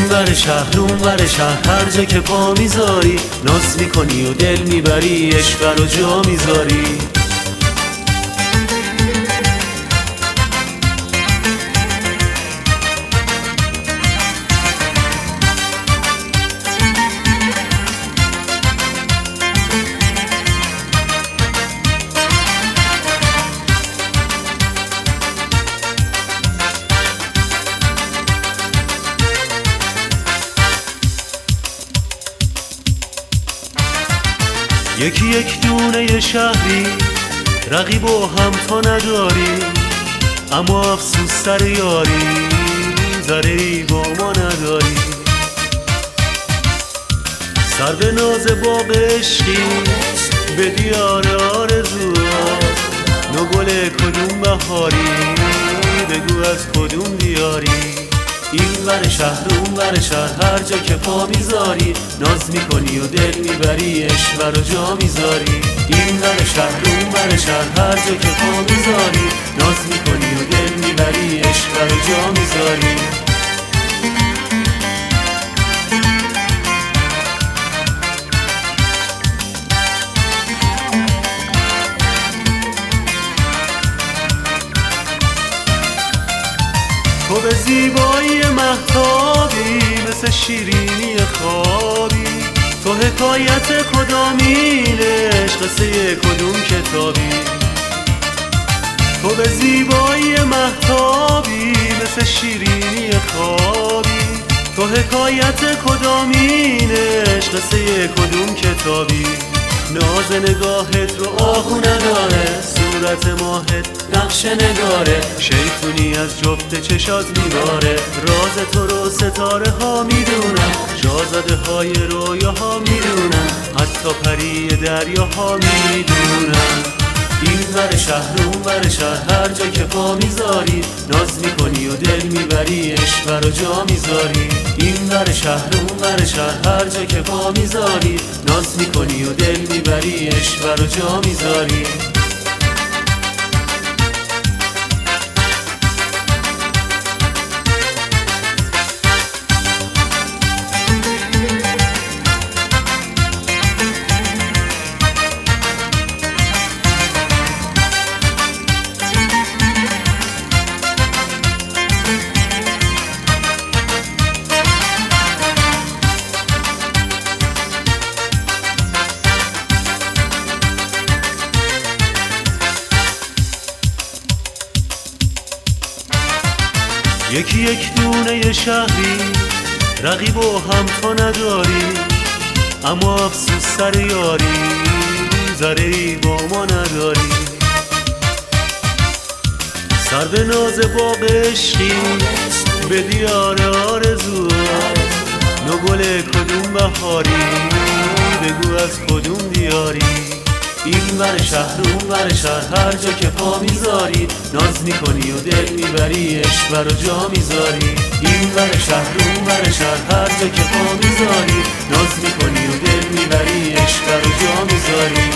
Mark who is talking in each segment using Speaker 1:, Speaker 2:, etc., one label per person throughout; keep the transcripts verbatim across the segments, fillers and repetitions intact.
Speaker 1: ور شهر اون ور شهر هر جا که پا میذاری ناز میکنی و دل میبری، عشق رو جا میذاری. یکی یک دونه شهری رقیب و هم تا نداری، اما افسوس سر یاری ذره ای با ما نداری. سر به ناز باغ عشقی به دیار آرزوات، نو گل کدوم بهاری بگو از کدوم دیاری. این ور شهر اون ور شهر هر جا که پا میذاری ناز میکنی و دل میبری، عشق رو جا میذاری. این ور شهر اون ور شهر هر جا که پا میذاری ناز میکنی و دل میبری، عشق رو جا میذاری. تو به زیبایی مهتابی مثل شیرینی خوابی، تو حکایت کدامین عشق قصه کدوم کتابی. تو به زیبایی مهتابی مثل شیرینی خوابی، تو حکایت کدامین عشق قصه کدوم کتابی. ناز نگاهت رو آهو نداره، صورت ماهت نقش نگاره، شیطونی از جفت چشات میباره. راز تو رو ستاره ها میدونن، شاهزاده های رویاها میدونن، حتی پری دریاها میدونن. این ور شهر اون ور شهر هر جا که پا میذاری ناز میکنی و دل میبری، عشق رو جا میذاری. این ور شهر اون ور شهر هر جا که پا میذاری ناز میکنی و دل میبری، عشق رو جا میذاری. یکی یک دونه شهری رقیب و هم تا نداری، اما افسوس سر یاری ذره ای با ما نداری. سر به ناز باغ عشقی به دیار آرزوات، نو گل کدوم بهاری بگو از کدوم دیاری. این ور شهر اون ور شهر هر جا که پا میذاری ناز میکنی و دل میبری، عشق رو جا میذاری. این ور شهر اون ور شهر هر جا که پا میذاری ناز میکنی و دل میبری، عشق رو جا میذاری.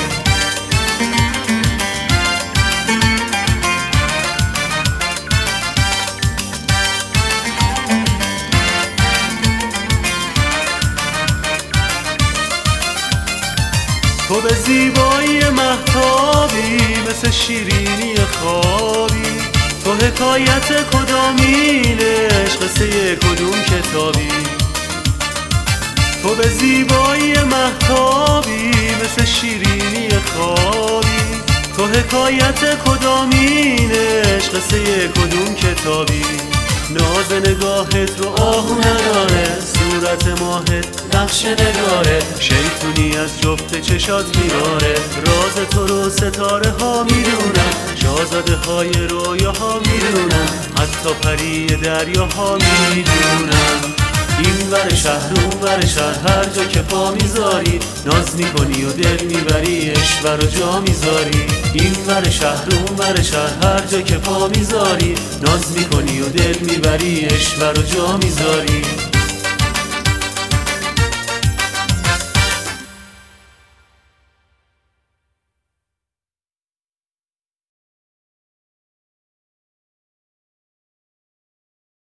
Speaker 1: تو به زیبایی مهتابی مثل شیرینی خوابی، تو حکایت کدامین عشق قصه کدوم کتابی. تو به زیبایی مهتابی مثل شیرینی خوابی، تو حکایت کدامین عشق قصه کدوم کتابی. ناز نگاهت رو آهو نداره، صورت ماهت نقش نگاره، شیطونی از جفت چشات میباره. راز تو رو ستاره ها میدونن، شاهزاده های رویاها میدونن، حتی پری دریاها میدونن. این ور شهر اون ور شهر هر جا که پا میذاری ناز میکنی و دل میبری، عشق رو جا میذاری. این ور شهر اون ور شهر هر جا که پا میذاری ناز میکنی و دل میبری، عشق رو جا میذاری.